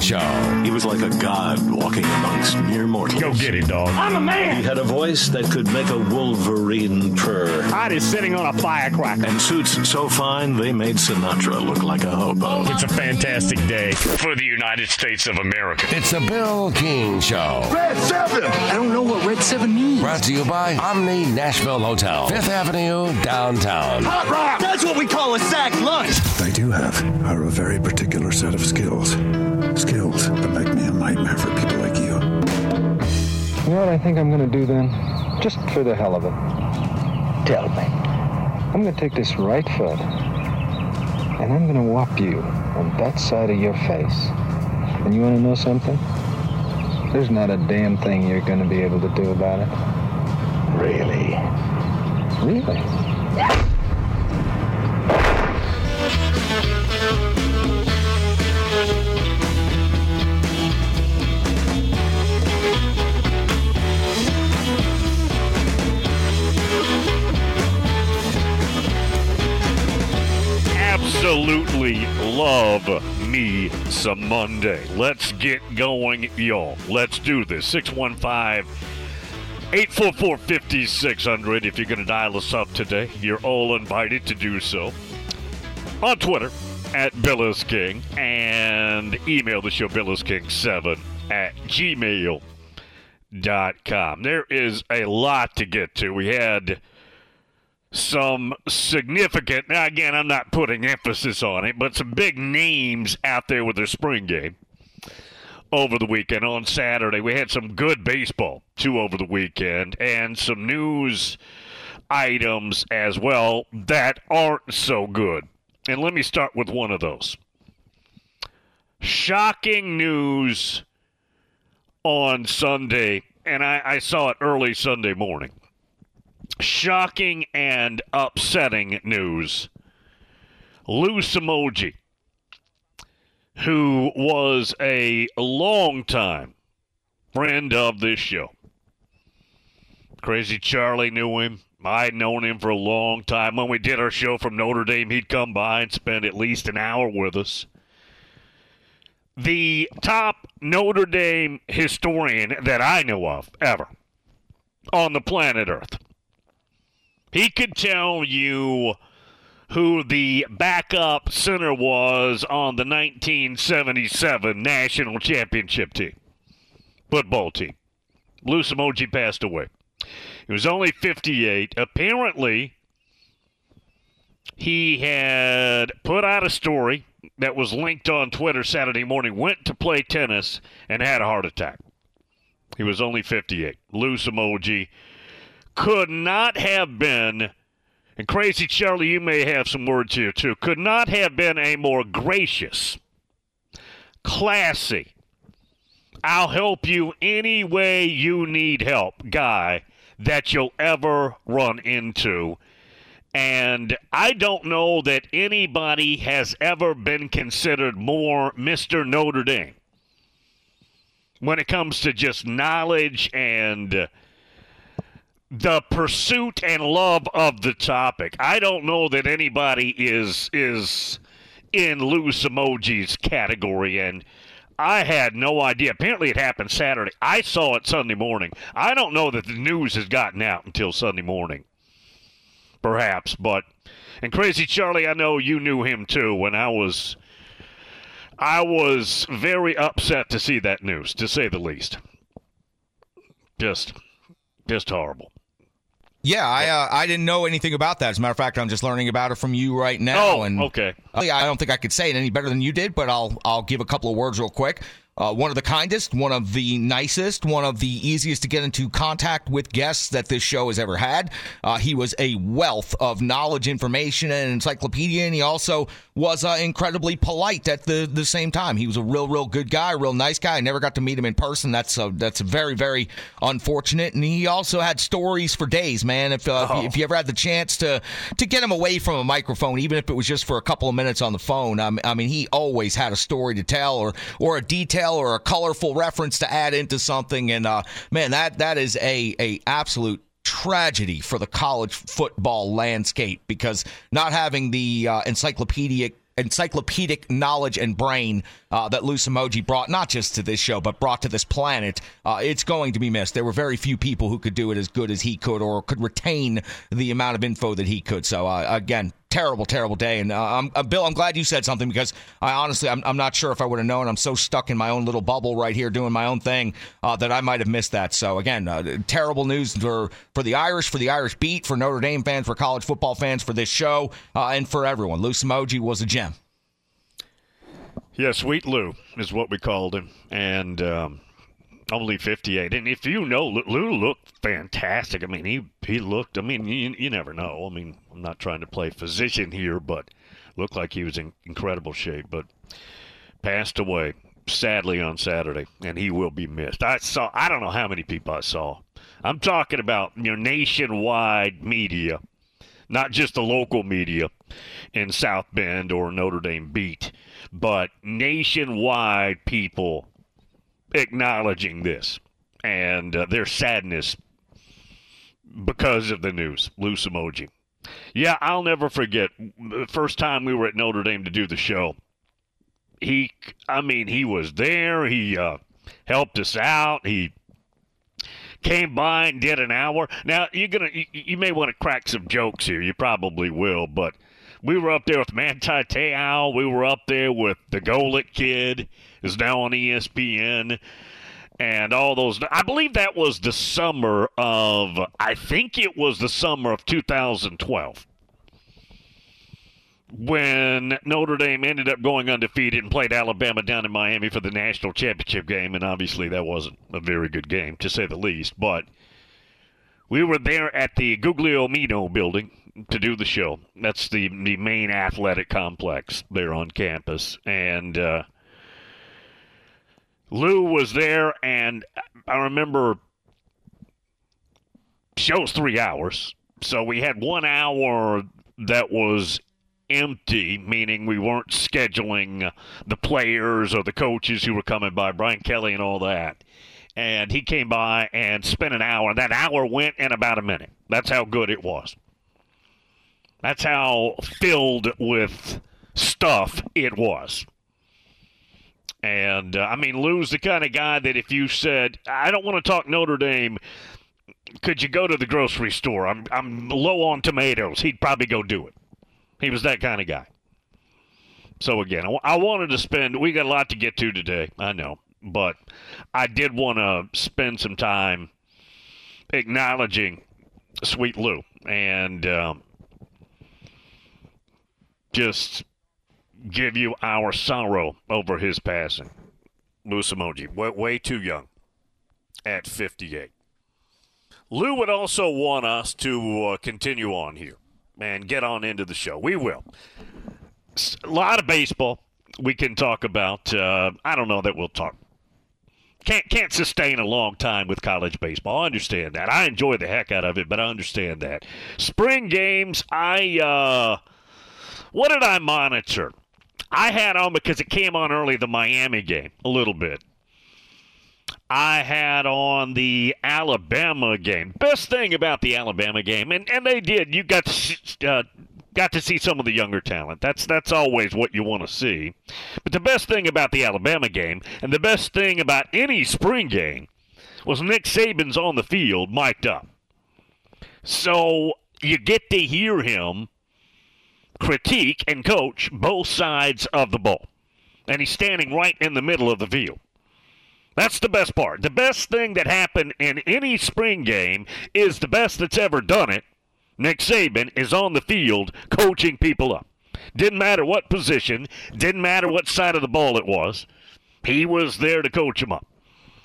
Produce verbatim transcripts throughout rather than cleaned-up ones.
Show. He was like a god walking amongst mere mortals. Go get it, dog. I'm a man. He had a voice that could make a wolverine purr. Hot is sitting on a firecracker. And suits so fine they made Sinatra look like a hobo. It's a fantastic day for the United States of America. It's the Bill King Show. Red seven. I don't know what Red seven means. Brought to you by Omni Nashville Hotel, Fifth Avenue, downtown. Hot rock. That's what we call a sack lunch. I do have are a very particular set of skills. Skills that make me a nightmare for people like you. You know what I think I'm going to do then? Just for the hell of it. Tell me. I'm going to take this right foot, and I'm going to whop you on that side of your face. And you want to know something? There's not a damn thing you're going to be able to do about it. Really? Really? Absolutely love me some Monday. Let's get going, y'all. Let's do this. six one five, eight four four, five six zero zero. If you're going to dial us up today, you're all invited to do so. On Twitter, at Bill is King, and email the show, bill is king seven at gmail dot com. There is a lot to get to. We had some significant, now again, I'm not putting emphasis on it, but some big names out there with their spring game over the weekend. On Saturday, we had some good baseball, too, over the weekend, and some news items as well that aren't so good. And let me start with one of those. Shocking news on Sunday, and I, I saw it early Sunday morning. Shocking and upsetting news. Lou Somogyi, who was a longtime friend of this show. Crazy Charlie knew him. I'd known him for a long time. When we did our show from Notre Dame, he'd come by and spend at least an hour with us. The top Notre Dame historian that I know of ever on the planet Earth. He could tell you who the backup center was on the nineteen seventy-seven national championship team, football team. Lou Somogyi passed away. He was only fifty-eight. Apparently, he had put out a story that was linked on Twitter Saturday morning, went to play tennis, and had a heart attack. He was only fifty-eight. Lou Somogyi could not have been, and Crazy Charlie, you may have some words here too, could not have been a more gracious, classy, I'll help you any way you need help guy that you'll ever run into. And I don't know that anybody has ever been considered more Mister Notre Dame when it comes to just knowledge and the pursuit and love of the topic. I don't know that anybody is is in Lou Somogyi's category, and I had no idea. Apparently it happened Saturday. I saw it Sunday morning. I don't know that the news has gotten out until Sunday morning, perhaps. But, and Crazy Charlie, I know you knew him too. When I was, I was very upset to see that news, to say the least. Just, just horrible. Yeah, I uh, I didn't know anything about that. As a matter of fact, I'm just learning about it from you right now. Oh, and okay. I don't think I could say it any better than you did, but I'll I'll give a couple of words real quick. Uh, one of the kindest, one of the nicest, one of the easiest to get into contact with guests that this show has ever had. Uh, he was a wealth of knowledge, information, and encyclopedia, and he also was uh, incredibly polite at the, the same time. He was a real, real good guy, a real nice guy. I never got to meet him in person. That's uh, that's very, very unfortunate. And he also had stories for days, man. If uh, oh. if, you, if you ever had the chance to to get him away from a microphone, even if it was just for a couple of minutes on the phone, um, I mean, he always had a story to tell or or a detail or a colorful reference to add into something. And uh, man, that that is a a absolute tragedy for the college football landscape, because not having the uh, encyclopedic encyclopedic knowledge and brain uh, that Lou Somogyi brought, not just to this show, but brought to this planet, uh, it's going to be missed. There were very few people who could do it as good as he could or could retain the amount of info that he could. So, uh, again, terrible, terrible day. And, uh, I'm, uh, Bill, I'm glad you said something because I honestly, I'm, I'm not sure if I would have known. I'm so stuck in my own little bubble right here doing my own thing uh, that I might have missed that. So, again, uh, terrible news for, for the Irish, for the Irish beat, for Notre Dame fans, for college football fans, for this show, uh, and for everyone. Lou Somogyi was a gem. Yeah, Sweet Lou is what we called him, and um, only fifty-eight. And if you know, Lou looked fantastic. I mean, he, he looked, I mean, you, you never know. I mean, I'm not trying to play physician here, but looked like he was in incredible shape. But passed away, sadly, on Saturday, and he will be missed. I saw, I don't know how many people I saw. I'm talking about, you know, nationwide media, not just the local media in South Bend or Notre Dame beat, but nationwide people acknowledging this and uh, their sadness because of the news. Lou Somogyi. Yeah, I'll never forget the first time we were at Notre Dame to do the show. He, I mean, he was there. He uh, helped us out. He came by and did an hour. Now, you're gonna, you, you may want to crack some jokes here. You probably will, but we were up there with Manti Te'o. We were up there with the Golick kid, who's now on E S P N, and all those. I believe that was the summer of, I think it was the summer of two thousand twelve, when Notre Dame ended up going undefeated and played Alabama down in Miami for the national championship game, and obviously that wasn't a very good game, to say the least, but we were there at the Guglielmino building to do the show. That's the, the main athletic complex there on campus. And uh, Lou was there, and I remember show's three hours. So we had one hour that was empty, meaning we weren't scheduling the players or the coaches who were coming by, Brian Kelly and all that. And he came by and spent an hour. That hour went in about a minute. That's how good it was. That's how filled with stuff it was. And, uh, I mean, Lou's the kind of guy that if you said, I don't want to talk Notre Dame, could you go to the grocery store? I'm I'm low on tomatoes. He'd probably go do it. He was that kind of guy. So, again, I, I wanted to spend – we got a lot to get to today, I know. But I did want to spend some time acknowledging Sweet Lou and um, just give you our sorrow over his passing. Lou Somogyi, way, way too young at fifty-eight. Lou would also want us to uh, continue on here and get on into the show. We will. A lot of baseball we can talk about. Uh, I don't know that we'll talk. Can't can't sustain a long time with college baseball. I understand that. I enjoy the heck out of it, but I understand that. Spring games, I, uh, what did I monitor? I had on, because it came on early, the Miami game, a little bit. I had on the Alabama game. Best thing about the Alabama game, and, and they did, you got to, uh, got to see some of the younger talent. That's that's always what you want to see. But the best thing about the Alabama game, and the best thing about any spring game, was Nick Saban's on the field, mic'd up. So you get to hear him critique and coach both sides of the ball. And he's standing right in the middle of the field. That's the best part. The best thing that happened in any spring game is the best that's ever done it. Nick Saban is on the field coaching people up. Didn't matter what position, didn't matter what side of the ball it was. He was there to coach them up.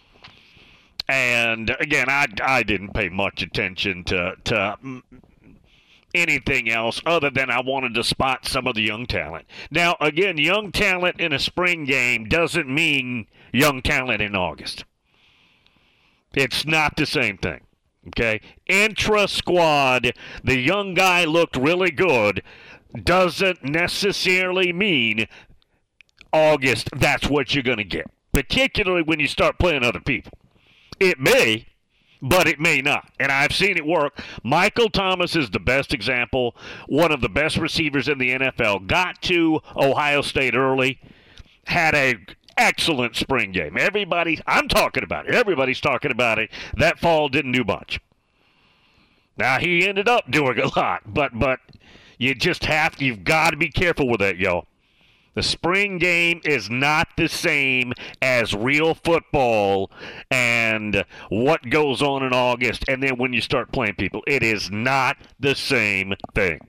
And, again, I, I didn't pay much attention to, to anything else other than I wanted to spot some of the young talent. Now, again, young talent in a spring game doesn't mean young talent in August. It's not the same thing. Okay? Intra-squad, the young guy looked really good, doesn't necessarily mean August, that's what you're going to get, particularly when you start playing other people. It may, but it may not. And I've seen it work. Michael Thomas is the best example, one of the best receivers in the N F L. Got to Ohio State early, had a excellent spring game. Everybody, I'm talking about it. Everybody's talking about it. That fall didn't do much. Now, he ended up doing a lot, but but you just have to, you've got to be careful with that, yo. The spring game is not the same as real football and what goes on in August, and then when you start playing people. It is not the same thing.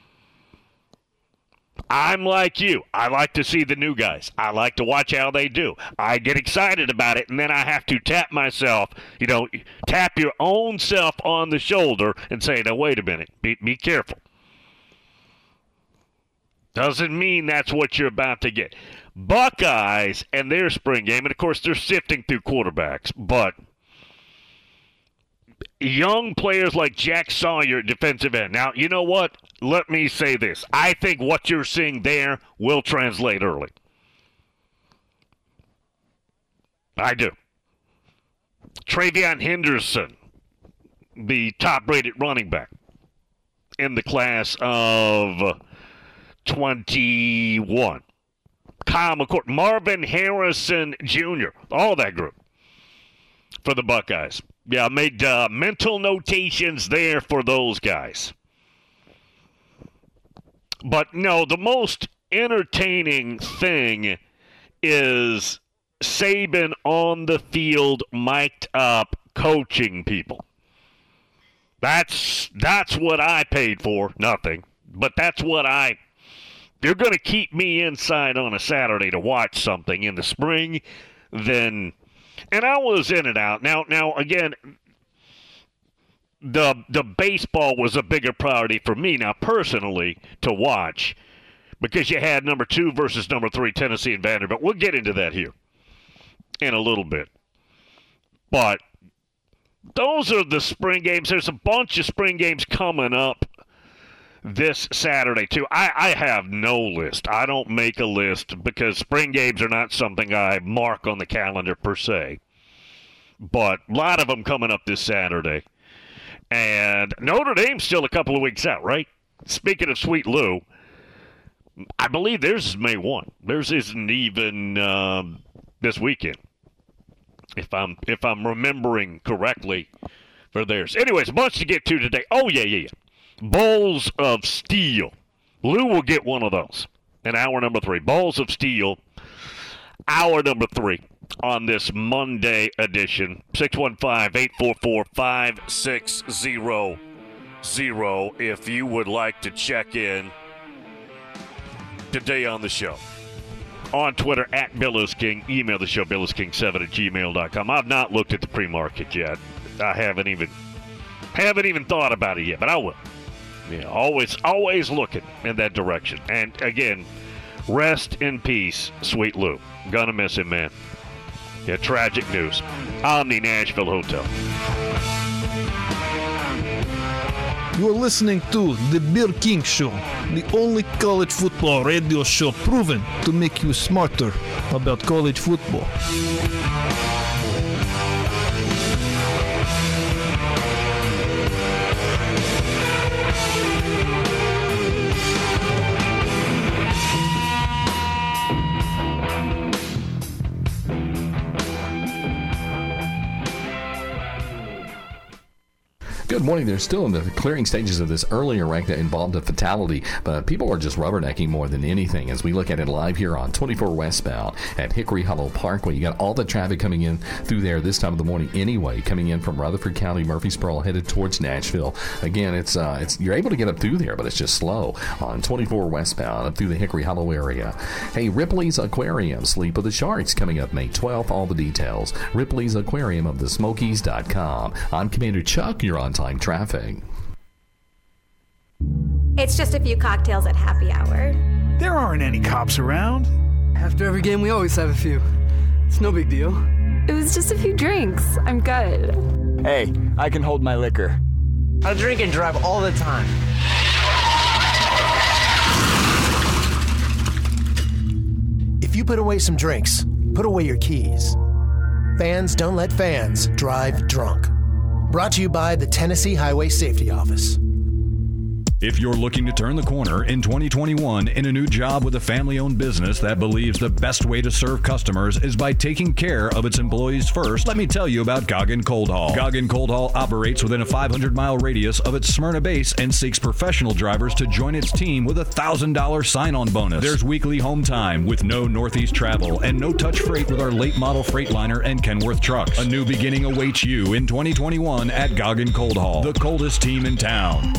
I'm like you. I like to see the new guys. I like to watch how they do. I get excited about it, and then I have to tap myself, you know, tap your own self on the shoulder and say, now, wait a minute. Be, be careful. Doesn't mean that's what you're about to get. Buckeyes and their spring game, and, of course, they're sifting through quarterbacks, but young players like Jack Sawyer, defensive end. Now, you know what? Let me say this. I think what you're seeing there will translate early. I do. Travion Henderson, the top-rated running back in the class of twenty-one. Kyle McCord, Marvin Harrison Junior, all that group for the Buckeyes. Yeah, I made uh, mental notations there for those guys. But no, the most entertaining thing is Saban on the field, mic'd up, coaching people. That's that's what I paid for. Nothing. But that's what I... You're going to keep me inside on a Saturday to watch something in the spring, then... And I was in and out. Now, now again, the the baseball was a bigger priority for me now personally to watch because you had number two versus number three, Tennessee and Vanderbilt. We'll get into that here in a little bit. But those are the spring games. There's a bunch of spring games coming up this Saturday, too. I, I have no list. I don't make a list because spring games are not something I mark on the calendar per se. But a lot of them coming up this Saturday. And Notre Dame's still a couple of weeks out, right? Speaking of Sweet Lou, I believe theirs is May first. Theirs isn't even um, this weekend, if I'm if I'm remembering correctly for theirs. Anyways, a bunch to get to today. Oh, yeah, yeah, yeah. Bowls of Steel. Lou will get one of those in hour number three. Bowls of Steel, hour number three on this Monday edition. six one five, eight four four, five six zero zero if you would like to check in today on the show. On Twitter, at Bill is King. Email the show, bill is king seven at gmail dot com. I've not looked at the pre-market yet. I haven't even haven't even thought about it yet, but I will. Yeah, always, always looking in that direction. And again, rest in peace, Sweet Lou. Gonna miss him, man. Yeah, tragic news. Omni Nashville Hotel. You are listening to The Bill King Show, the only college football radio show proven to make you smarter about college football. Good morning. They're still in the clearing stages of this earlier wreck that involved a fatality, but people are just rubbernecking more than anything as we look at it live here on twenty-four westbound at Hickory Hollow Parkway. You got all the traffic coming in through there this time of the morning anyway, coming in from Rutherford County, Murfreesboro, headed towards Nashville. Again, it's uh, it's you're able to get up through there, but it's just slow on twenty-four westbound up through the Hickory Hollow area. Hey, Ripley's Aquarium, Sleep of the Sharks, coming up May twelfth. All the details. Ripley's Aquarium of the Smokies dot com. I'm Commander Chuck. You're on time traffic. It's just a few cocktails at happy hour. There aren't any cops around. After every game, we always have a few. It's no big deal. It was just a few drinks. I'm good. Hey, I can hold my liquor. I drink and drive all the time. If you put away some drinks, put away your keys. Fans don't let fans drive drunk. Brought to you by the Tennessee Highway Safety Office. If you're looking to turn the corner in twenty twenty-one in a new job with a family-owned business that believes the best way to serve customers is by taking care of its employees first, let me tell you about Goggin Cold Haul. Goggin Cold Haul operates within a five hundred mile radius of its Smyrna base and seeks professional drivers to join its team with a one thousand dollars sign-on bonus. There's weekly home time with no Northeast travel and no touch freight with our late model Freightliner and Kenworth trucks. A new beginning awaits you in twenty twenty-one at Goggin Cold Haul, the coldest team in town.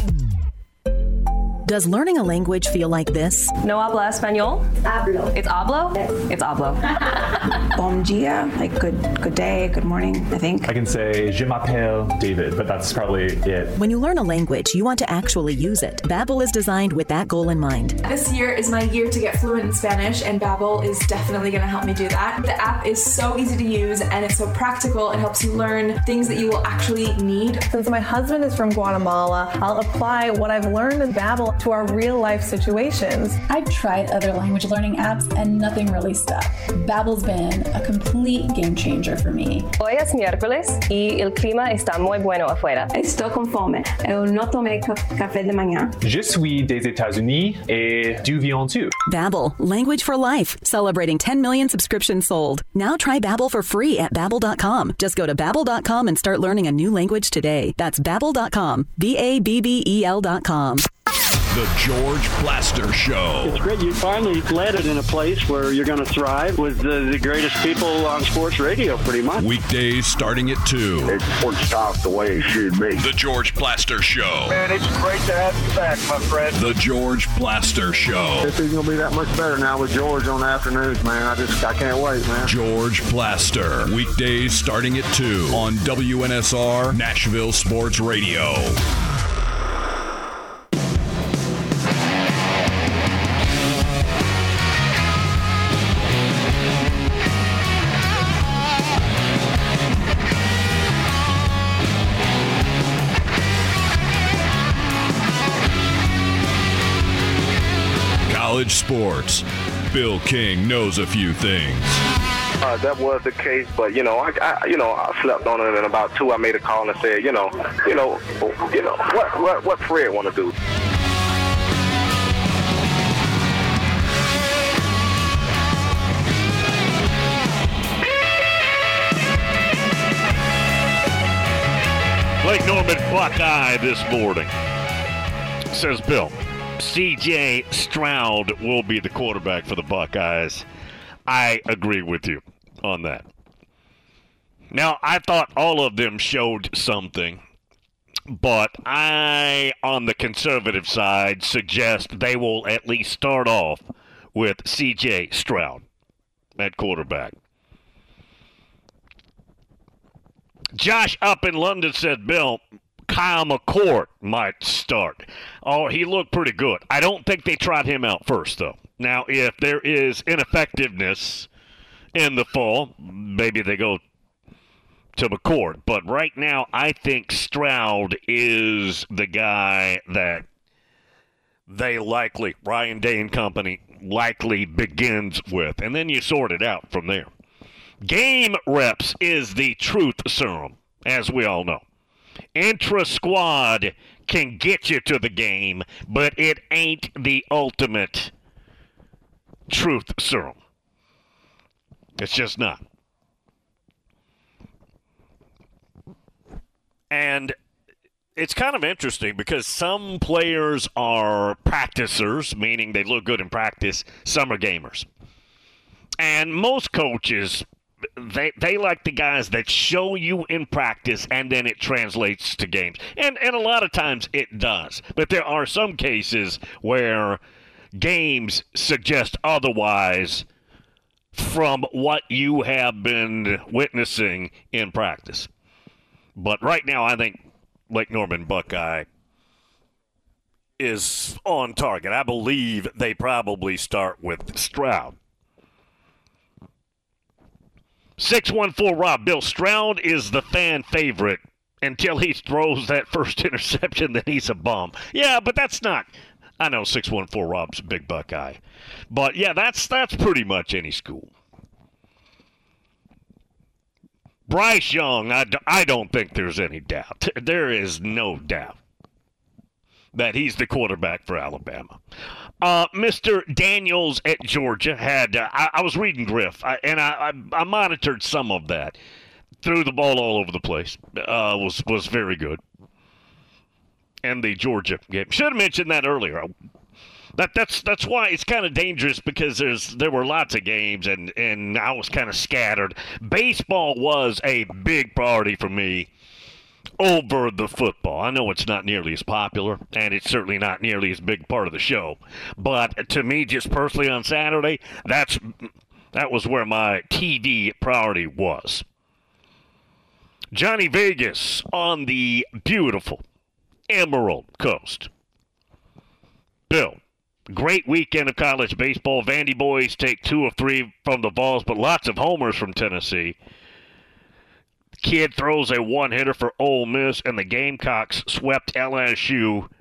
Does learning a language feel like this? No habla español? Hablo. It's hablo? Yes. It's hablo. Bon dia, like good good day, good morning, I think. I can say, je m'appelle David, but that's probably it. When you learn a language, you want to actually use it. Babbel is designed with that goal in mind. This year is my year to get fluent in Spanish, and Babbel is definitely going to help me do that. The app is so easy to use, and it's so practical. It helps you learn things that you will actually need. Since my husband is from Guatemala, I'll apply what I've learned in Babbel to our real-life situations. I've tried other language learning apps and nothing really stuck. Babbel's been a complete game changer for me. Hoy es miércoles y el clima está muy bueno afuera. Estou com fome. Eu não tomei café de manhã. Je suis des États-Unis et du viens tu. Babbel, language for life, celebrating ten million subscriptions sold. Now try Babbel for free at babbel dot com. Just go to babbel dot com and start learning a new language today. That's babbel dot com. B A B B E L dot com. The George Blaster Show. It's great. You finally landed in a place where you're going to thrive with the, the greatest people on sports radio, pretty much. Weekdays starting at two. It's sports talk the way it should be. The George Blaster Show. Man, it's great to have you back, my friend. The George Blaster Show. This is going to be that much better now with George on the afternoons, man. I just, I can't wait, man. George Blaster. Weekdays starting at two on W N S R Nashville Sports Radio. College sports. Bill King knows a few things. Uh, that was the case, but you know, I, I, you know, I slept on it, and about two, I made a call and said, you know, you know, you know, what, what, what Fred want to do? Lake Norman Buckeye this morning, says Bill. C J Stroud will be the quarterback for the Buckeyes. I agree with you on that. Now, I thought all of them showed something, but I, on the conservative side, suggest they will at least start off with C J Stroud at quarterback. Josh up in London said, Bill, Kyle McCord might start. Oh, he looked pretty good. I don't think they tried him out first, though. Now, if there is ineffectiveness in the fall, maybe they go to McCord. But right now, I think Stroud is the guy that they likely, Ryan Day and company, likely begins with. And then you sort it out from there. Game reps is the truth serum, as we all know. Intra-squad can get you to the game, but it ain't the ultimate truth serum. It's just not. And it's kind of interesting because some players are practicers, meaning they look good in practice. Some are gamers. And most coaches, They they like the guys that show you in practice and then it translates to games. And and a lot of times it does. But there are some cases where games suggest otherwise from what you have been witnessing in practice. But right now I think Lake Norman Buckeye is on target. I believe they probably start with Stroud. six one four Rob, Bill Stroud is the fan favorite until he throws that first interception, then he's a bum. Yeah, but that's not, I know six one four Rob's a big Buckeye. But yeah, that's that's pretty much any school. Bryce Young, I, d- I don't think there's any doubt. There is no doubt that he's the quarterback for Alabama. Uh, Mister Daniels at Georgia had, uh, I, I was reading Griff, I, and I, I, I monitored some of that. Threw the ball all over the place. Uh, was was very good. And the Georgia game. Should have mentioned that earlier. That that's that's why it's kind of dangerous, because there's there were lots of games and, and I was kind of scattered. Baseball was a big priority for me over the football. I know it's not nearly as popular, and it's certainly not nearly as big part of the show. But to me, just personally on Saturday, that's that was where my T V priority was. Johnny Vegas on the beautiful Emerald Coast. Bill, great weekend of college baseball. Vandy boys take two of three from the Vols, but lots of homers from Tennessee. Kid throws a one-hitter for Ole Miss, and the Gamecocks swept L S U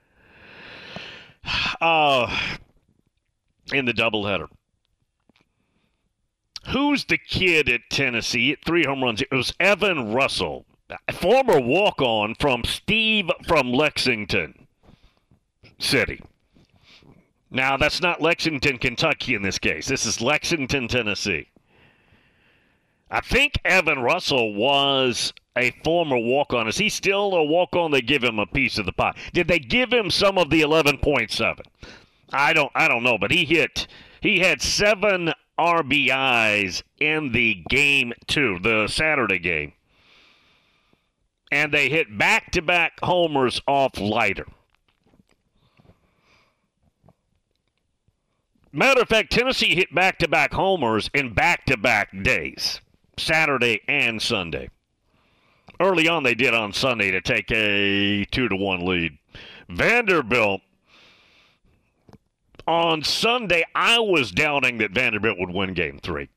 uh, in the doubleheader. Who's the kid at Tennessee? Hit three home runs. It was Evan Russell, a former walk-on from Steve from Lexington City. Now, that's not Lexington, Kentucky in this case. This is Lexington, Tennessee. I think Evan Russell was a former walk-on. Is he still a walk-on? They give him a piece of the pie. Did they give him some of the eleven point seven? I don't I don't know, but he hit he had seven R B Is in the game two, the Saturday game. And they hit back-to-back homers off Leiter. Matter of fact, Tennessee hit back-to-back homers in back-to-back days, Saturday and Sunday. Early on, they did on Sunday to take a two to one lead. Vanderbilt, on Sunday, I was doubting that Vanderbilt would win game three.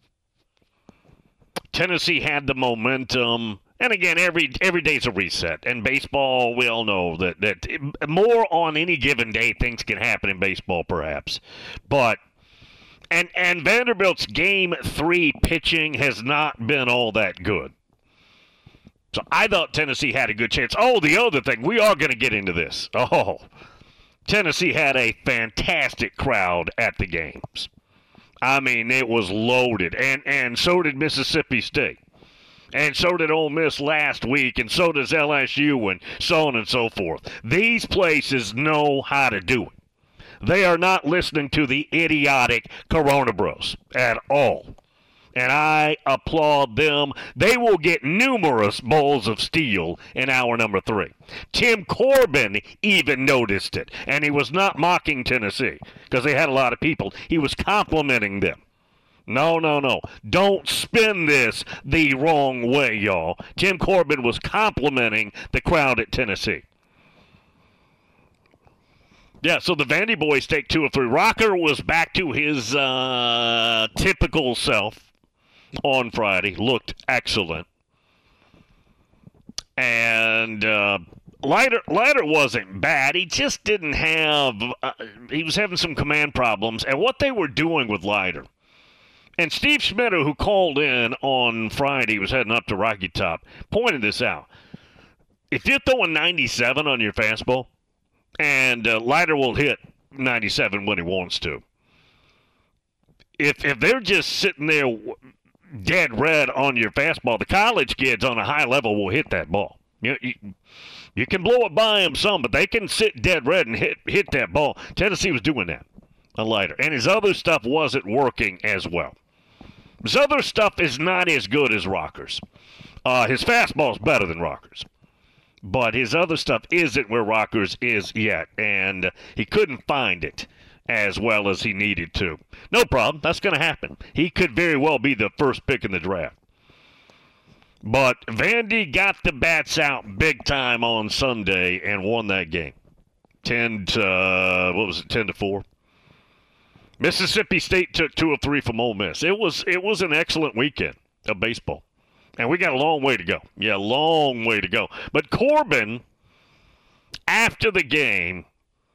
Tennessee had the momentum. And again, every every day's a reset. And baseball, we all know that, that more on any given day, things can happen in baseball, perhaps. But, and, and Vanderbilt's game three pitching has not been all that good. So I thought Tennessee had a good chance. Oh, the other thing, we are going to get into this. Oh, Tennessee had a fantastic crowd at the games. I mean, it was loaded. And, and so did Mississippi State. And so did Ole Miss last week, and so does L S U, and so on and so forth. These places know how to do it. They are not listening to the idiotic Corona Bros at all. And I applaud them. They will get numerous bowls of steel in hour number three. Tim Corbin even noticed it, and he was not mocking Tennessee because they had a lot of people. He was complimenting them. No, no, no. Don't spin this the wrong way, y'all. Tim Corbin was complimenting the crowd at Tennessee. Yeah, so the Vandy boys take two or three. Rocker was back to his uh, typical self on Friday. Looked excellent. And uh, Leiter, Leiter wasn't bad. He just didn't have uh, – he was having some command problems. And what they were doing with Leiter – and Steve Schmidt, who called in on Friday, was heading up to Rocky Top, pointed this out. If you're throwing ninety-seven on your fastball, and uh, Leiter will hit ninety-seven when he wants to, if if they're just sitting there dead red on your fastball, the college kids on a high level will hit that ball. You, you, you can blow it by them some, but they can sit dead red and hit hit that ball. Tennessee was doing that on Leiter, and his other stuff wasn't working as well. His other stuff is not as good as Rocker's. Uh, his fastball is better than Rocker's. But his other stuff isn't where Rocker's is yet, and he couldn't find it as well as he needed to. No problem. That's going to happen. He could very well be the first pick in the draft. But Vandy got the bats out big time on Sunday and won that game. ten to, uh, what was it, ten to four? Mississippi State took two or three from Ole Miss. It was it was an excellent weekend of baseball. And we got a long way to go. Yeah, long way to go. But Corbin, after the game,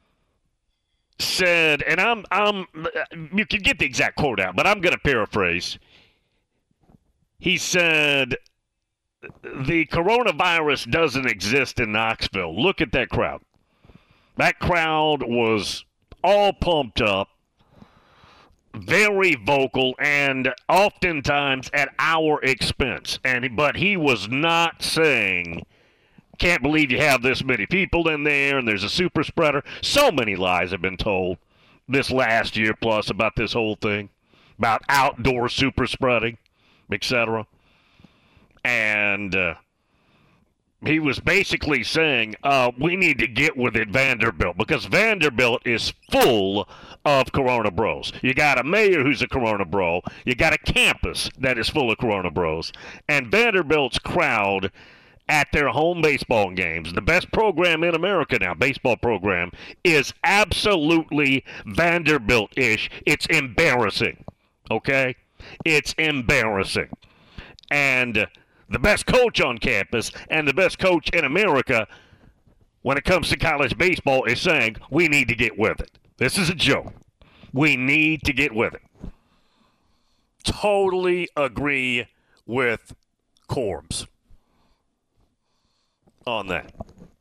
said, and I'm I'm you can get the exact quote out, but I'm going to paraphrase. He said, the coronavirus doesn't exist in Knoxville. Look at that crowd. That crowd was all pumped up, very vocal, and oftentimes at our expense. And but he was not saying, can't believe you have this many people in there and there's a super spreader. So many lies have been told this last year plus about this whole thing, about outdoor super spreading, et cetera. And uh, he was basically saying, uh, we need to get with it, Vanderbilt, because Vanderbilt is full of Corona Bros. You got a mayor who's a Corona Bro. You got a campus that is full of Corona Bros. And Vanderbilt's crowd at their home baseball games, the best program in America now, baseball program, is absolutely Vanderbilt-ish. It's embarrassing, okay? It's embarrassing. And the best coach on campus and the best coach in America when it comes to college baseball is saying, we need to get with it. This is a joke. We need to get with it. Totally agree with Corbs on that.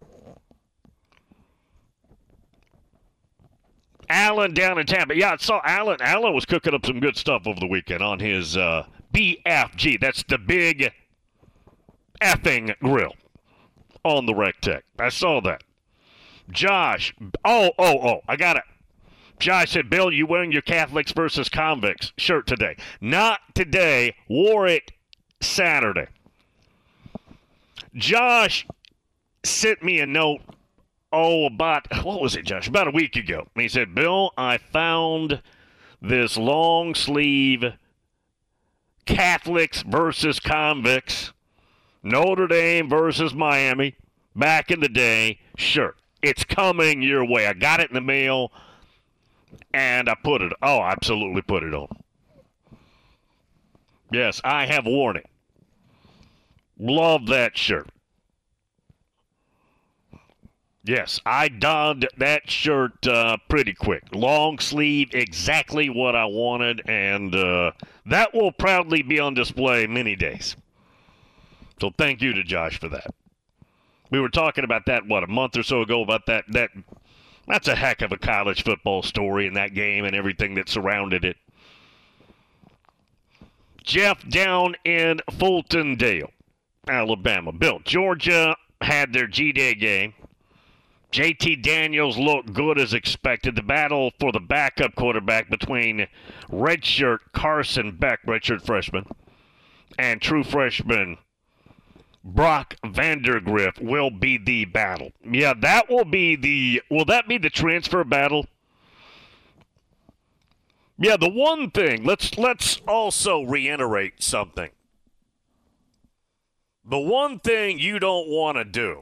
Allen down in Tampa. Yeah, I saw Allen. Allen was cooking up some good stuff over the weekend on his uh, B F G. That's the big effing grill on the Rec Tech. I saw that. Josh. Oh, oh, oh. I got it. Josh said, Bill, you wearing your Catholics versus Convicts shirt today? Not today. Wore it Saturday. Josh sent me a note, oh, about, what was it, Josh? About a week ago. And he said, Bill, I found this long sleeve Catholics versus Convicts, Notre Dame versus Miami, back in the day shirt. It's coming your way. I got it in the mail, and I put it, oh, I absolutely put it on. Yes, I have worn it. Love that shirt. Yes, I donned that shirt uh, pretty quick. Long sleeve, exactly what I wanted, and uh, that will proudly be on display many days. So thank you to Josh for that. We were talking about that, what, a month or so ago, about that. That That's a heck of a college football story in that game and everything that surrounded it. Jeff down in Fultondale, Alabama. Bill, Georgia had their G-Day game. J T Daniels looked good as expected. The battle for the backup quarterback between redshirt Carson Beck, redshirt freshman, and true freshman Brock Vandergriff will be the battle. Yeah, that will be the, will that be the transfer battle? Yeah, the one thing, let's let's also reiterate something. The one thing you don't want to do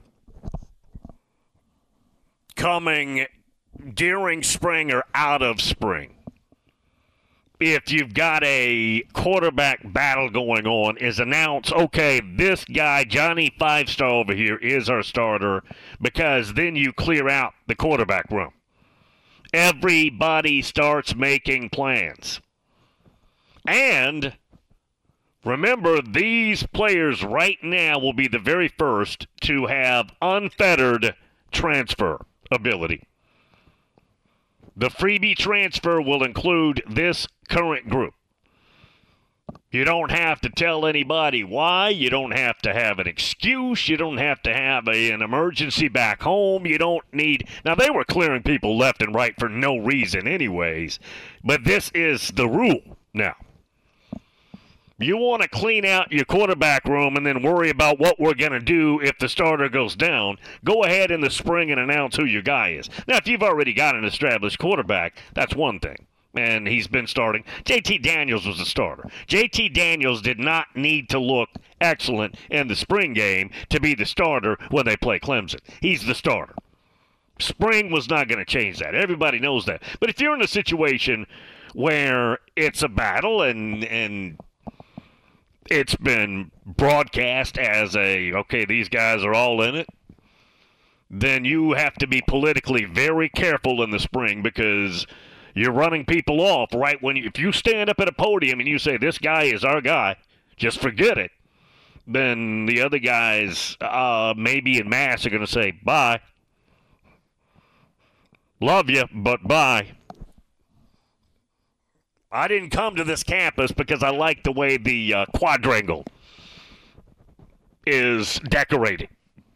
coming during spring or out of spring, if you've got a quarterback battle going on, is announce, okay, this guy, Johnny Five Star over here, is our starter, because then you clear out the quarterback room. Everybody starts making plans. And remember, these players right now will be the very first to have unfettered transfer ability. The freebie transfer will include this current group. You don't have to tell anybody why. You don't have to have an excuse. You don't have to have a, an emergency back home. You don't need... Now, they were clearing people left and right for no reason anyways, but this is the rule now. You want to clean out your quarterback room and then worry about what we're going to do if the starter goes down. Go ahead in the spring and announce who your guy is. Now, if you've already got an established quarterback, that's one thing. And he's been starting. J T Daniels was the starter. J T Daniels did not need to look excellent in the spring game to be the starter when they play Clemson. He's the starter. Spring was not going to change that. Everybody knows that. But if you're in a situation where it's a battle and and it's been broadcast as a, okay, these guys are all in it, then you have to be politically very careful in the spring, because you're running people off right when you, if you stand up at a podium and you say, this guy is our guy, just forget it. then the other guys, uh, maybe en masse, are going to say, bye. Love you, but bye. I didn't come to this campus because I like the way the uh, quadrangle is decorated.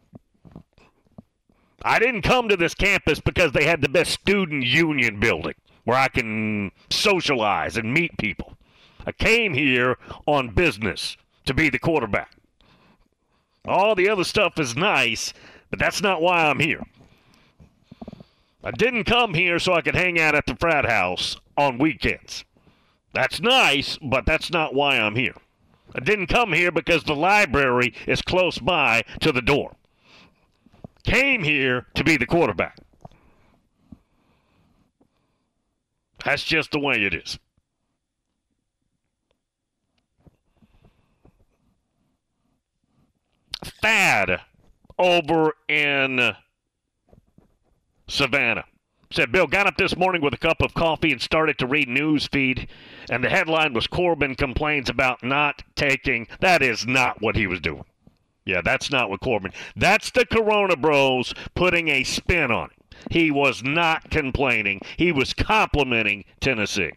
I didn't come to this campus because they had the best student union building where I can socialize and meet people. I came here on business to be the quarterback. All the other stuff is nice, but that's not why I'm here. I didn't come here so I could hang out at the frat house on weekends. That's nice, but that's not why I'm here. I didn't come here because the library is close by to the door. Came here to be the quarterback. That's just the way it is. Thad over in Savannah said, Bill, got up this morning with a cup of coffee and started to read news feed, and the headline was Corbin complains about not taking. That is not what he was doing. Yeah, that's not what Corbin. That's the Corona Bros putting a spin on it. He was not complaining. He was complimenting Tennessee.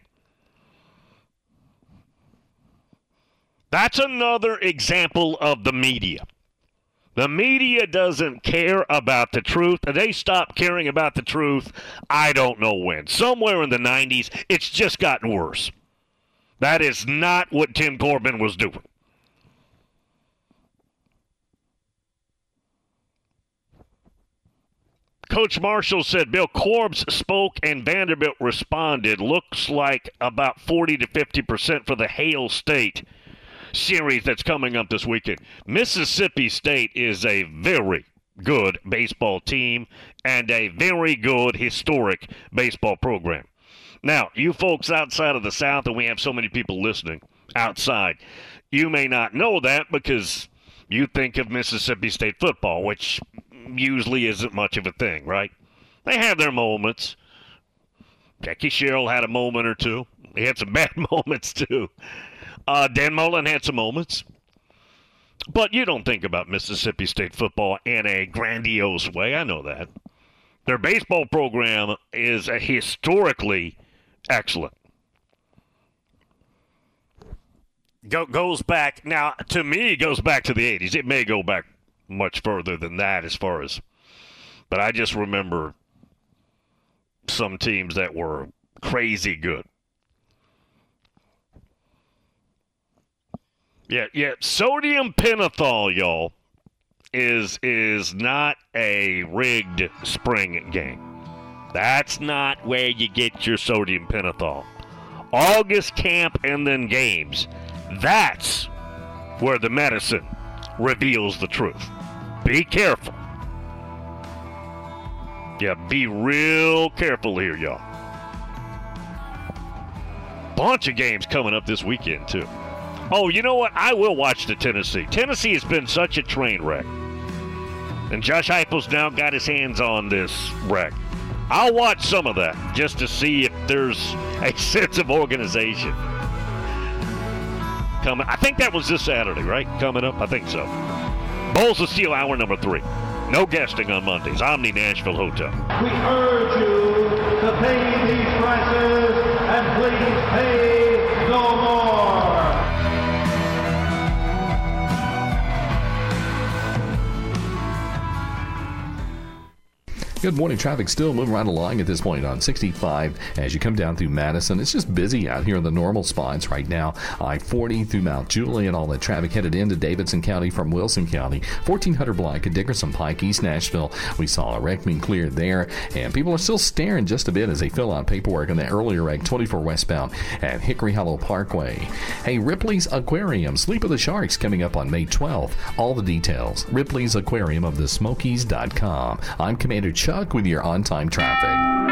That's another example of the media. The media doesn't care about the truth. They stopped caring about the truth, I don't know when. Somewhere in the nineties, it's just gotten worse. That is not what Tim Corbin was doing. Coach Marshall said Bill Corbs spoke and Vanderbilt responded. Looks like about forty to fifty percent for the Hail State series that's coming up this weekend. Mississippi State is a very good baseball team and a very good historic baseball program. Now, you folks outside of the South, and we have so many people listening outside, you may not know that because you think of Mississippi State football, which usually isn't much of a thing, right? They have their moments. Jackie Sherrill had a moment or two. He had some bad moments, too. Uh, Dan Mullen had some moments. But you don't think about Mississippi State football in a grandiose way. I know that. Their baseball program is a historically excellent. Go, goes back, now, to me, it goes back to the eighties. It may go back much further than that as far as, but I just remember some teams that were crazy good. Yeah, yeah, sodium pentothal, y'all, is is not a rigged spring game. That's not where you get your sodium pentothal. August camp and then games. That's where the medicine reveals the truth. Be careful. Yeah, be real careful here, y'all. Bunch of games coming up this weekend, too. Oh, you know what? I will watch the Tennessee. Tennessee has been such a train wreck. And Josh Heupel's now got his hands on this wreck. I'll watch some of that just to see if there's a sense of organization. Coming, I think that was this Saturday, right? Coming up? I think so. Bowls of Steel, hour number three. No guesting on Mondays. Omni Nashville Hotel. We urge you to pay these prices and please pay no more. Good morning. Traffic still moving right along at this point on sixty-five as you come down through Madison. It's just busy out here in the normal spots right now. I forty through Mount Juliet, all that traffic headed into Davidson County from Wilson County. fourteen hundred block at Dickerson Pike, East Nashville. We saw a wreck being cleared there, and people are still staring just a bit as they fill out paperwork on the earlier wreck, twenty-four westbound at Hickory Hollow Parkway. Hey, Ripley's Aquarium, Sleep of the Sharks coming up on May twelfth. All the details, Ripley's Aquarium of the Smokies dot com. I'm Commander Chuck with your on-time traffic.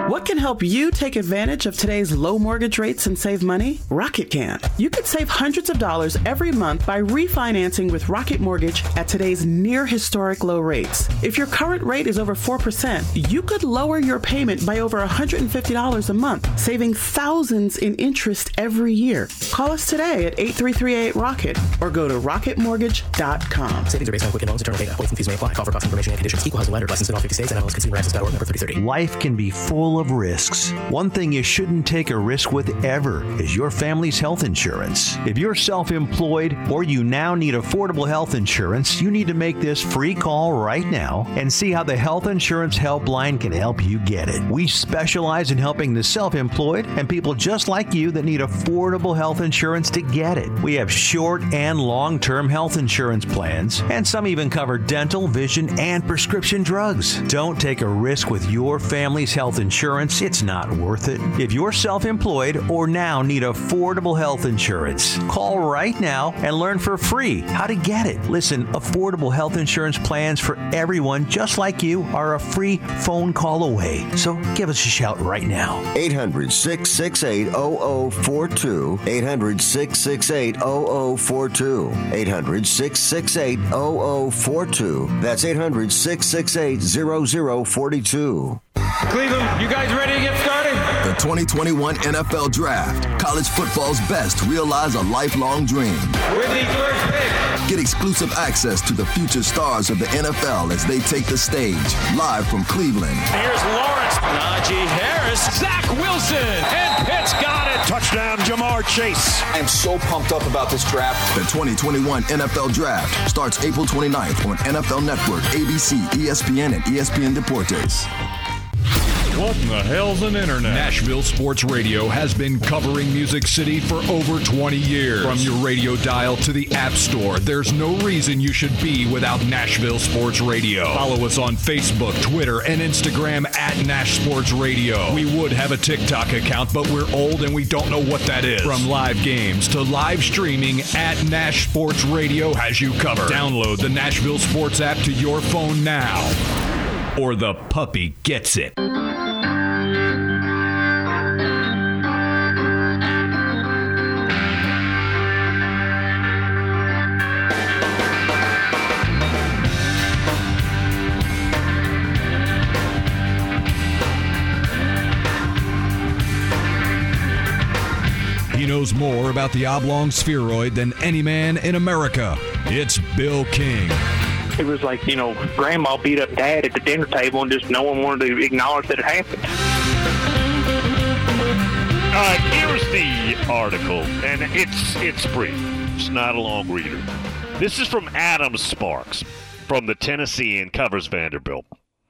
What can help you take advantage of today's low mortgage rates and save money? Rocket can. You could save hundreds of dollars every month by refinancing with Rocket Mortgage at today's near historic low rates. If your current rate is over four percent, you could lower your payment by over one hundred fifty dollars a month, saving thousands in interest every year. Call us today at eight three three eight ROCKET or go to rocket mortgage dot com. Savings are based on Quicken Loans, internal data. Points and fees may apply. Call for cost information and conditions. Equal housing lender. Licensed in all fifty states and M L S consumer access dot org. Number thirty thirty. Life can be full of risks. One thing you shouldn't take a risk with ever is your family's health insurance. If you're self-employed or you now need affordable health insurance, you need to make this free call right now and see how the Health Insurance Helpline can help you get it. We specialize in helping the self-employed and people just like you that need affordable health insurance to get it. We have short and long-term health insurance plans, and some even cover dental, vision, and prescription drugs. Don't take a risk with your family's health insurance. It's not worth it. If you're self-employed or now need affordable health insurance, call right now and learn for free how to get it. Listen, affordable health insurance plans for everyone just like you are a free phone call away. So give us a shout right now. eight hundred, six six eight, zero zero four two. eight hundred, six six eight, zero zero four two. eight hundred, six six eight, zero zero four two. That's eight hundred, six six eight, zero zero four two. Cleveland, you guys ready to get started? The twenty twenty-one N F L Draft. College football's best realize a lifelong dream. With the first pick. Get exclusive access to the future stars of the N F L as they take the stage. Live from Cleveland. Here's Lawrence. Najee Harris. Zach Wilson. And Pitt's got it. Touchdown, Jamar Chase. I am so pumped up about this draft. The twenty twenty-one N F L Draft starts April twenty-ninth on N F L Network, A B C, E S P N, and E S P N Deportes. What in the hell's an internet? Nashville Sports Radio has been covering Music City for over twenty years. From your radio dial to the App Store, there's no reason you should be without Nashville Sports Radio. Follow us on Facebook, Twitter, and Instagram at Nash Sports Radio. We would have a TikTok account, but we're old and we don't know what that is. From live games to live streaming, at Nash Sports Radio has you covered. Download the Nashville Sports app to your phone now, or the puppy gets it. He knows more about the oblong spheroid than any man in America. It's Bill King. It was like, you know, Grandma beat up Dad at the dinner table and just no one wanted to acknowledge that it happened. All right, here's the article, and it's it's brief. It's not a long reader. This is from Adam Sparks from the Tennessean, covers Vanderbilt.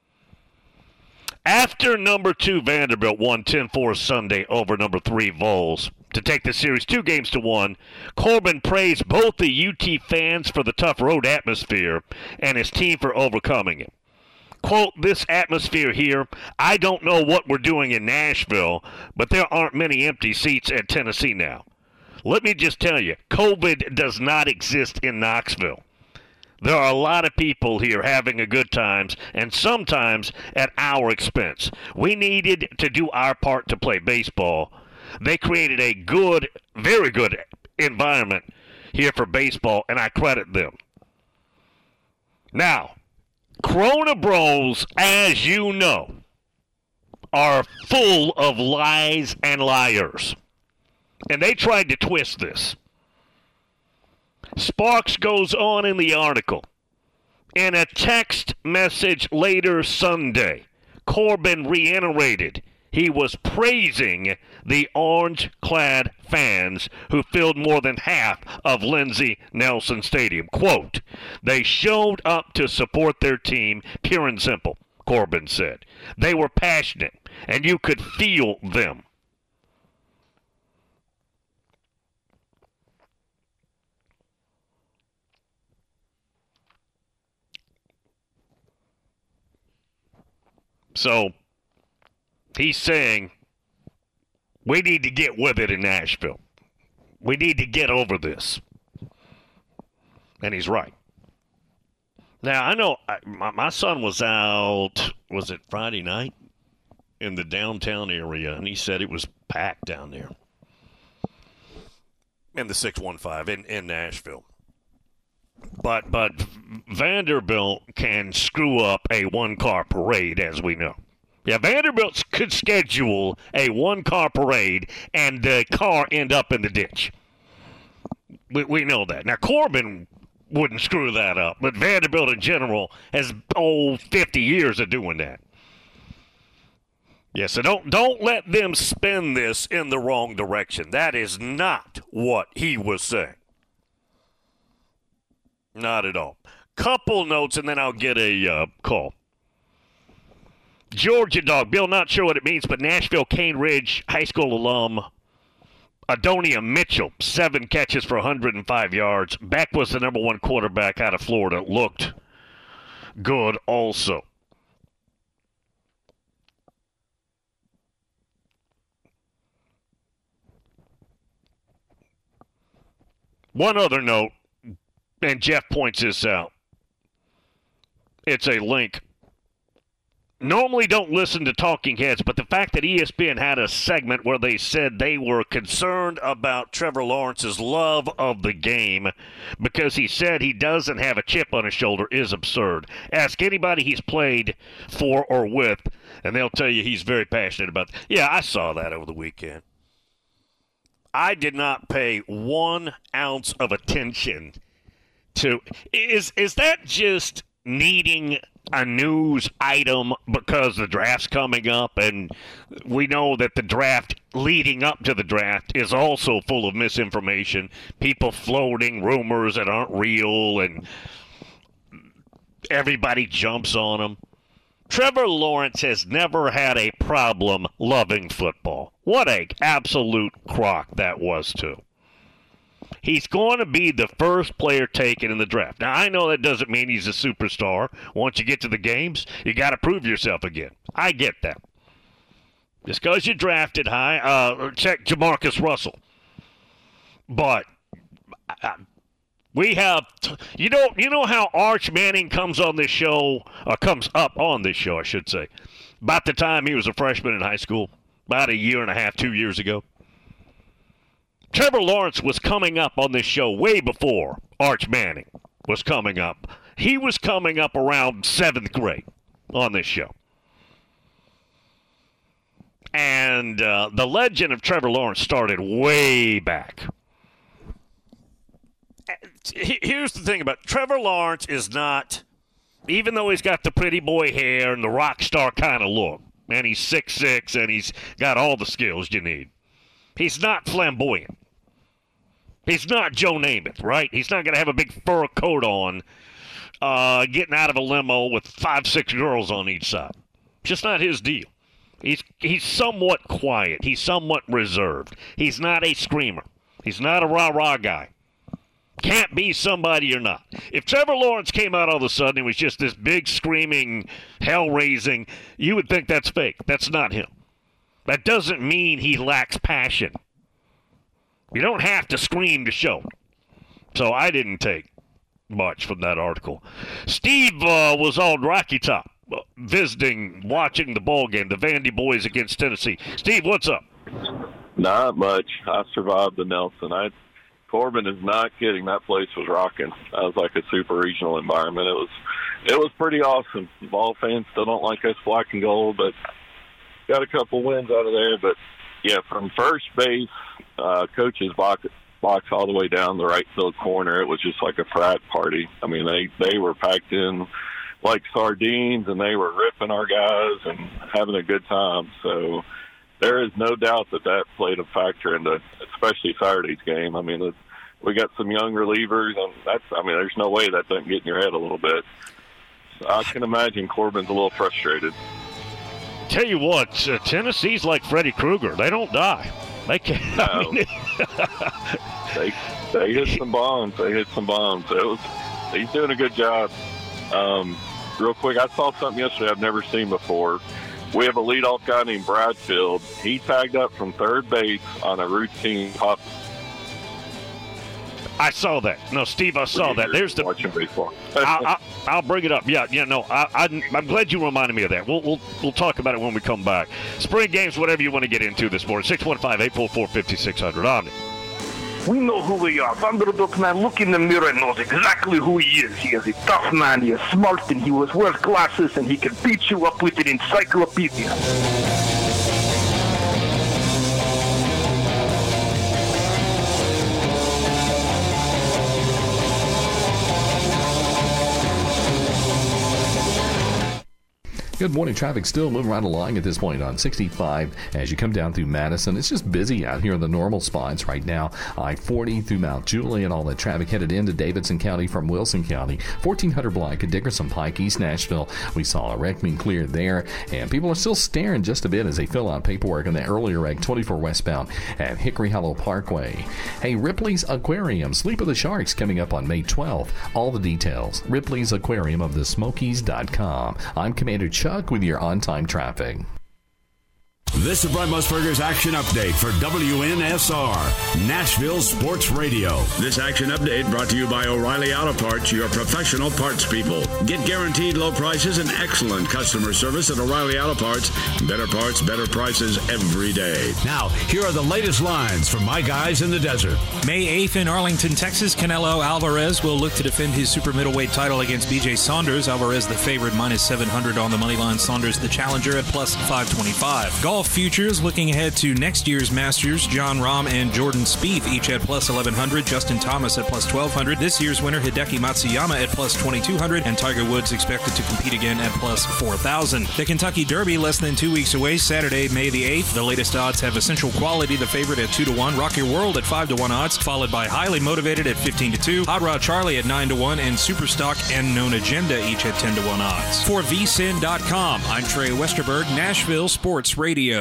After number two Vanderbilt won ten four Sunday over number three Vols to take the series two games to one, Corbin praised both the U T fans for the tough road atmosphere and his team for overcoming it. Quote, "This atmosphere here, I don't know what we're doing in Nashville, but there aren't many empty seats at Tennessee now. Let me just tell you, COVID does not exist in Knoxville. There are a lot of people here having a good times, and sometimes at our expense. We needed to do our part to play baseball. They created a good, very good environment here for baseball, and I credit them. Now, Corona Bros, as you know, are full of lies and liars. And they tried to twist this. Sparks goes on in the article. In a text message later Sunday, Corbin reiterated he was praising the orange-clad fans who filled more than half of Lindsey Nelson Stadium. Quote, "They showed up to support their team, pure and simple," Corbin said. "They were passionate, and you could feel them." So, he's saying, we need to get with it in Nashville. We need to get over this. And he's right. Now, I know I, my, my son was out, was it Friday night? in the downtown area, and he said it was packed down there in the six one five in, in Nashville. But but Vanderbilt can screw up a one-car parade, as we know. Yeah, Vanderbilt could schedule a one-car parade and the car end up in the ditch. We, we know that. Now, Corbin wouldn't screw that up, but Vanderbilt in general has, oh, fifty years of doing that. Yeah, so don't, don't let them spin this in the wrong direction. That is not what he was saying. Not at all. Couple notes, and then I'll get a uh, call. Georgia dog. Bill, not sure what it means, but Nashville Cane Ridge High School alum Adonia Mitchell, seven catches for one hundred five yards. Beck was the number one quarterback out of Florida. Looked good also. One other note, and Jeff points this out. It's a link. Normally don't listen to talking heads, but the fact that E S P N had a segment where they said they were concerned about Trevor Lawrence's love of the game because he said he doesn't have a chip on his shoulder is absurd. Ask anybody he's played for or with, and they'll tell you he's very passionate about it. Yeah, I saw that over the weekend. I did not pay one ounce of attention to – is is that just needing a news item because the draft's coming up, and we know that the draft leading up to the draft is also full of misinformation, people floating rumors that aren't real, and everybody jumps on them. Trevor Lawrence has never had a problem loving football. What a absolute crock that was, too. He's going to be the first player taken in the draft. Now, I know that doesn't mean he's a superstar. Once you get to the games, you got to prove yourself again. I get that. Just because you drafted high, uh, check Jamarcus Russell. But uh, we have, you know, you know how Arch Manning comes on this show, or comes up on this show, I should say, about the time he was a freshman in high school, about a year and a half, two years ago. Trevor Lawrence was coming up on this show way before Arch Manning was coming up. He was coming up around seventh grade on this show. And uh, the legend of Trevor Lawrence started way back. Here's the thing about Trevor Lawrence is not, even though he's got the pretty boy hair and the rock star kind of look, and he's six six and he's got all the skills you need, he's not flamboyant. He's not Joe Namath, right? He's not going to have a big fur coat on, uh, getting out of a limo with five, six girls on each side. Just not his deal. He's he's somewhat quiet. He's somewhat reserved. He's not a screamer. He's not a rah-rah guy. Can't be somebody you're not. If Trevor Lawrence came out all of a sudden and was just this big, screaming, hell-raising, you would think that's fake. That's not him. That doesn't mean he lacks passion. You don't have to scream to show. So I didn't take much from that article. Steve uh, was on Rocky Top, uh, visiting, watching the ball game, the Vandy boys against Tennessee. Steve, what's up? Not much. I survived the Nelson. I, Corbin is not kidding. That place was rocking. That was like a super regional environment. It was, it was pretty awesome. Ball fans still don't like us black and gold, but got a couple wins out of there. But yeah, from first base, uh, coach's box, box all the way down the right field corner, it was just like a frat party. I mean, they, they were packed in like sardines, and they were ripping our guys and having a good time. So there is no doubt that that played a factor into, especially Saturday's game. I mean, it, we got some young relievers, and that's, I mean, there's no way that doesn't get in your head a little bit. So I can imagine Corbin's a little frustrated. Tell you what, uh, Tennessee's like Freddy Krueger. They don't die. They can't. No. I mean, they they hit some bombs. They hit some bombs. It was, he's doing a good job. Um, real quick, I saw something yesterday I've never seen before. We have a leadoff guy named Bradfield. He tagged up from third base on a routine pop. I saw that. No, Steve, I saw that. There's the watching baseball. I'll, I'll, I'll bring it up. Yeah, yeah. No, I, I, I'm glad you reminded me of that. We'll, we'll we'll talk about it when we come back. Spring games, whatever you want to get into this morning. six one five, eight four four, five six zero zero. Omni. We know who we are. Thunderdog man, look in the mirror and knows exactly who he is. He is a tough man. He is smart, and he wears glasses, and he can beat you up with an encyclopedia. Good morning. Traffic still moving right along at this point on sixty-five as you come down through Madison. It's just busy out here in the normal spots right now. I forty through Mount Juliet, all that traffic headed into Davidson County from Wilson County. fourteen hundred block at Dickerson Pike, East Nashville. We saw a wreck being cleared there, and people are still staring just a bit as they fill out paperwork on the earlier wreck, twenty-four westbound at Hickory Hollow Parkway. Hey, Ripley's Aquarium, Sleep of the Sharks coming up on May twelfth. All the details, Ripley's Aquarium of the Smokies dot com. I'm Commander Chuck with your on-time traffic. This is Brent Musburger's Action Update for W N S R, Nashville Sports Radio. This Action Update brought to you by O'Reilly Auto Parts, your professional parts people. Get guaranteed low prices and excellent customer service at O'Reilly Auto Parts. Better parts, better prices every day. Now, here are the latest lines from my guys in the desert. May eighth in Arlington, Texas, Canelo Alvarez will look to defend his super middleweight title against B J Saunders. Alvarez the favorite, minus seven hundred on the money line. Saunders the challenger at plus five twenty-five. Golf futures looking ahead to next year's Masters. John Rahm and Jordan Spieth each at plus eleven hundred. Justin Thomas at plus twelve hundred. This year's winner Hideki Matsuyama at plus twenty-two hundred. And Tiger Woods expected to compete again at plus four thousand. The Kentucky Derby less than two weeks away, Saturday, May the eighth. The latest odds have Essential Quality, the favorite, at two to one. Rock Your World at five to one odds, followed by Highly Motivated at fifteen to two. Hot Rod Charlie at nine to one. And Superstock and Known Agenda each at ten to one odds. For V S I N dot com, I'm Trey Westerberg, Nashville Sports Radio.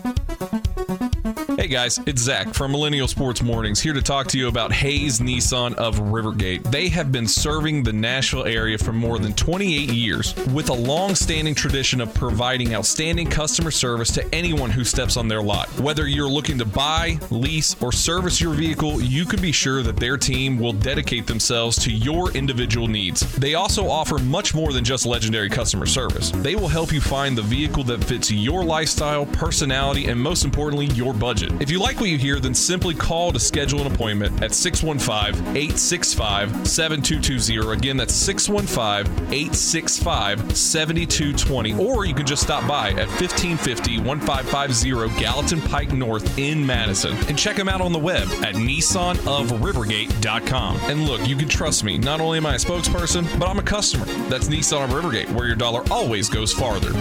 Hey guys, it's Zach from Millennial Sports Mornings, here to talk to you about Hayes Nissan of Rivergate. They have been serving the Nashville area for more than twenty-eight years with a long-standing tradition of providing outstanding customer service to anyone who steps on their lot. Whether you're looking to buy, lease, or service your vehicle, you can be sure that their team will dedicate themselves to your individual needs. They also offer much more than just legendary customer service. They will help you find the vehicle that fits your lifestyle, personality, and most importantly, your budget. If you like what you hear, then simply call to schedule an appointment at six one five, eight six five, seven two two zero. Again, that's six one five, eight six five, seven two two zero. Or you can just stop by at fifteen fifty, fifteen fifty Gallatin Pike North in Madison. And check them out on the web at Nissan of Rivergate dot com. And look, you can trust me. Not only am I a spokesperson, but I'm a customer. That's Nissan of Rivergate, where your dollar always goes farther.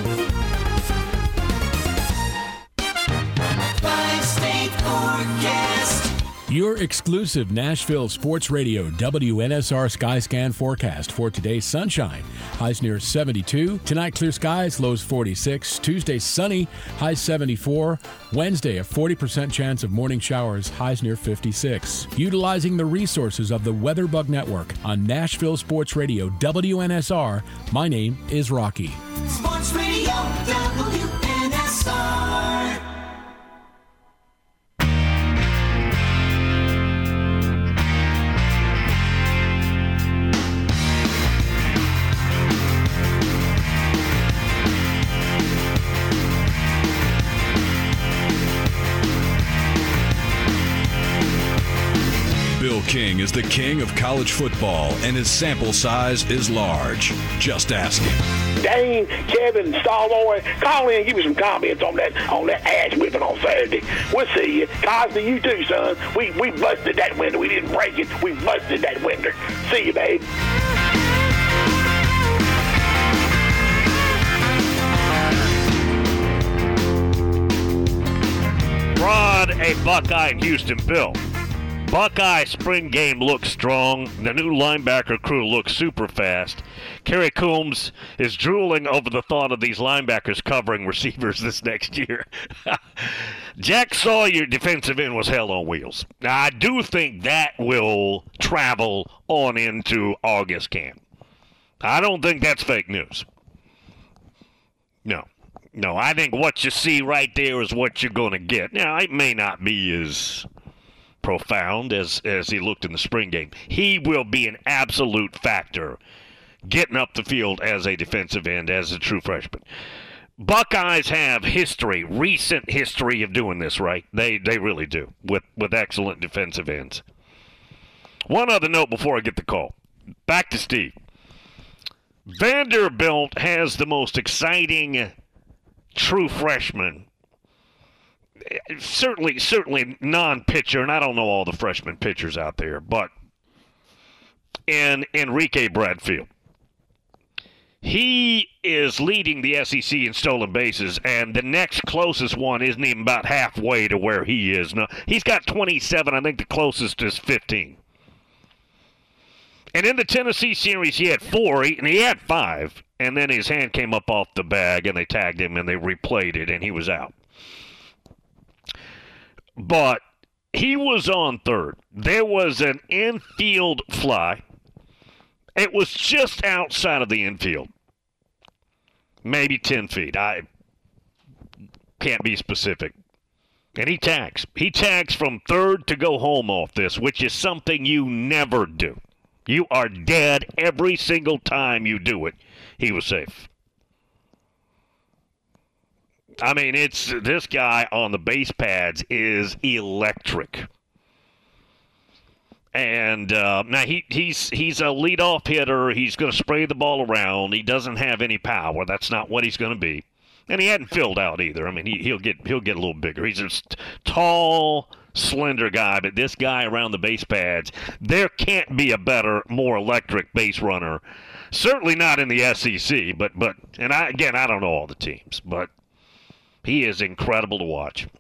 Your exclusive Nashville Sports Radio W N S R Skyscan forecast for today's sunshine. Highs near seventy-two. Tonight, clear skies, lows forty-six. Tuesday, sunny, highs seventy-four. Wednesday, a forty percent chance of morning showers, highs near fifty-six. Utilizing the resources of the WeatherBug Network on Nashville Sports Radio W N S R, my name is Rocky. Sports Radio W N S R. Bill King is the king of college football, and his sample size is large. Just ask him. Dane, Kevin, Stallboy, call in and give me some comments on that on that ass whipping on Saturday. We'll see you. Cosby, you too, son. We we busted that window. We didn't break it. We busted that window. See you, babe. Rod, a Buckeye in Houston. Bill, Buckeye spring game looks strong. The new linebacker crew looks super fast. Kerry Coombs is drooling over the thought of these linebackers covering receivers this next year. Jack Sawyer, defensive end, was hell on wheels. Now, I do think that will travel on into August camp. I don't think that's fake news. No. No, I think what you see right there is what you're going to get. Now, it may not be as profound as, as he looked in the spring game. He will be an absolute factor getting up the field as a defensive end, as a true freshman. Buckeyes have history, recent history of doing this, right? They they really do, with, with excellent defensive ends. One other note before I get the call. Back to Steve. Vanderbilt has the most exciting true freshman. Certainly, certainly non-pitcher, and I don't know all the freshman pitchers out there, but in Enrique Bradfield. He is leading the S E C in stolen bases, and the next closest one isn't even about halfway to where he is. No, he's got twenty-seven. I think the closest is fifteen. And in the Tennessee series, he had four, and he had five, and then his hand came up off the bag, and they tagged him, and they replayed it, and he was out. But he was on third. There was an infield fly. It was just outside of the infield. Maybe ten feet. I can't be specific. And he tags. He tags from third to go home off this, which is something you never do. You are dead every single time you do it. He was safe. I mean, it's this guy on the base pads is electric. And uh, now he, he's he's a leadoff hitter. He's going to spray the ball around. He doesn't have any power. That's not what he's going to be. And he hadn't filled out either. I mean, he, he'll get he'll get a little bigger. He's a tall, slender guy, but this guy around the base pads, there can't be a better, more electric base runner. Certainly not in the S E C. But but and I again, I don't know all the teams, but he is incredible to watch.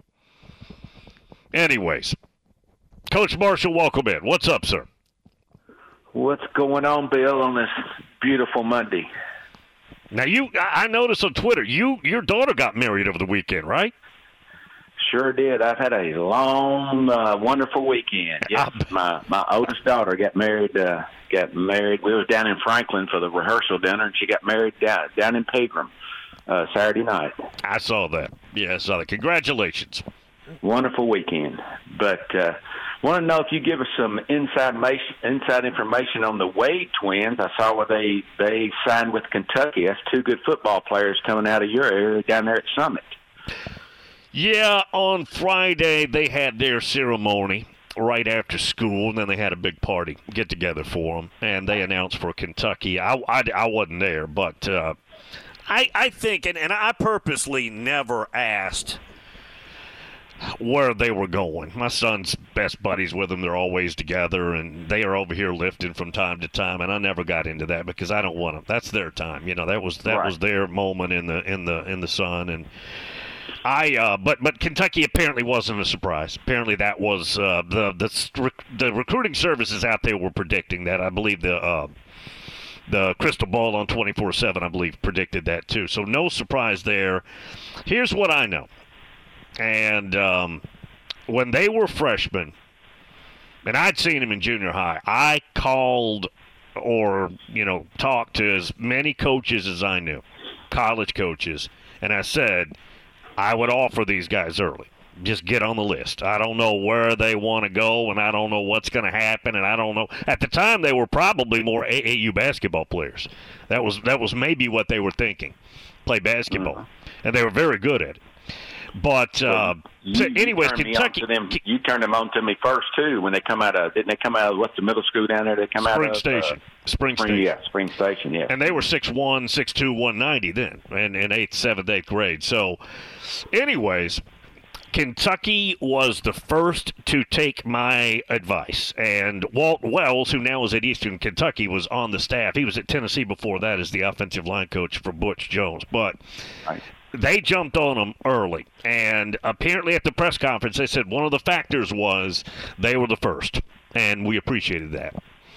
Anyways, Coach Marshall, welcome in. What's up, sir? What's going on, Bill, on this beautiful Monday? Now, you, I noticed on Twitter, you, your daughter got married over the weekend, right? Sure did. I've had a long, uh, wonderful weekend. Yes, my my oldest daughter got married. Uh, got married. We was down in Franklin for the rehearsal dinner, and she got married down down in Pegram uh, Saturday night. I saw that. Yeah, I saw that. Congratulations. Wonderful weekend. But uh, want to know if you give us some inside inside information on the Wade twins. I saw where they they signed with Kentucky. That's two good football players coming out of your area down there at Summit. Yeah, on Friday they had their ceremony right after school, and then they had a big party get together for them, and they announced for Kentucky. I, I, I wasn't there, but uh, I I think, and, and I purposely never asked where they were going. My son's best buddies with them. They're always together, and they are over here lifting from time to time, and I never got into that because I don't want them. That's their time. You know, that was that Right. was their moment in the in the in the sun, and I uh, but but Kentucky apparently wasn't a surprise. Apparently that was uh, the the the recruiting services out there were predicting that. I believe the uh, the Crystal Ball on twenty-four seven, I believe, predicted that too. So no surprise there. Here's what I know. And um, when they were freshmen, and I'd seen them in junior high, I called or, you know, talked to as many coaches as I knew, college coaches, and I said, I would offer these guys early. Just get on the list. I don't know where they want to go, and I don't know what's going to happen, and I don't know. At the time, they were probably more A A U basketball players. That was that was maybe what they were thinking, play basketball, mm-hmm. and they were very good at it. But uh, you, so you anyways, turned Kentucky. Me on to them, you turned them on to me first too when they come out of. Didn't they come out of what's the middle school down there? They come Spring out of Station. Uh, Spring, Spring Station. Yeah, Spring Station. Yeah. And they were six one, six two, one ninety then, in, in eighth, seventh, eighth grade. So, anyways, Kentucky was the first to take my advice. And Walt Wells, who now is at Eastern Kentucky, was on the staff. He was at Tennessee before that as the offensive line coach for Butch Jones. But right. they jumped on them early. And apparently at the press conference, they said one of the factors was they were the first. And we appreciated that.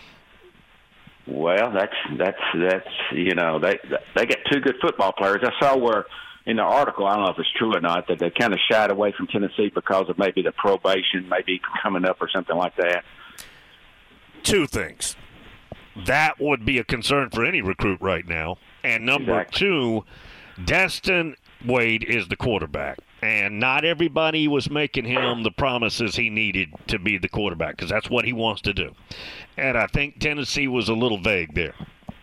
Well, that's that's that's you know they they got two good football players. I saw where in the article, I don't know if it's true or not, that they kind of shied away from Tennessee because of maybe the probation, maybe coming up or something like that. Two things. That would be a concern for any recruit right now. And number Exactly. two, Destin Wade is the quarterback. And not everybody was making him the promises he needed to be the quarterback, because that's what he wants to do. And I think Tennessee was a little vague there.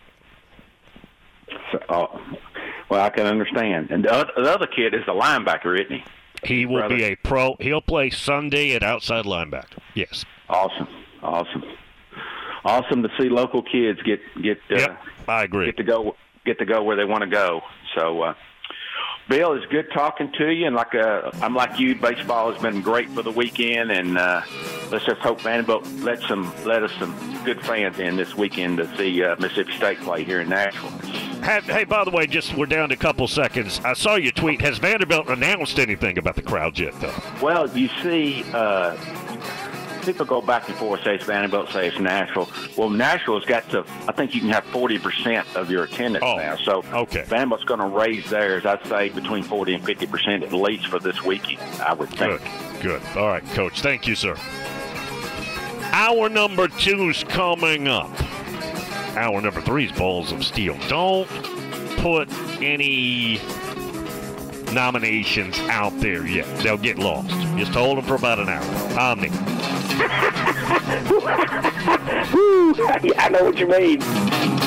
So, uh, well, I can understand. And the other, the other kid is the linebacker, isn't he? He will Brother. be a pro. He'll play Sunday at outside linebacker. Yes. Awesome. Awesome. Awesome to see local kids get get. Uh, yep, I agree. Get to go get to go where they want to go. So, uh, Bill, it's good talking to you. And like uh, I'm like you, baseball has been great for the weekend. And uh, let's just hope Vanderbilt let some let us some good fans in this weekend to see uh, Mississippi State play here in Nashville. Hey, hey, by the way, just we're down to a couple seconds. I saw your tweet. Has Vanderbilt announced anything about the crowd yet, though? Well, you see, uh, people go back and forth, say it's Vanderbilt, say it's Nashville. Well, Nashville's got to, I think you can have forty percent of your attendance oh, now. So okay. Vanderbilt's going to raise theirs, I'd say, between forty and fifty percent at least for this weekend, I would think. Good, good. All right, Coach. Thank you, sir. Hour number two's coming up. Hour number three's Balls of Steel. Don't put any nominations out there yet. They'll get lost. Just hold them for about an hour. Omni. I know what you mean.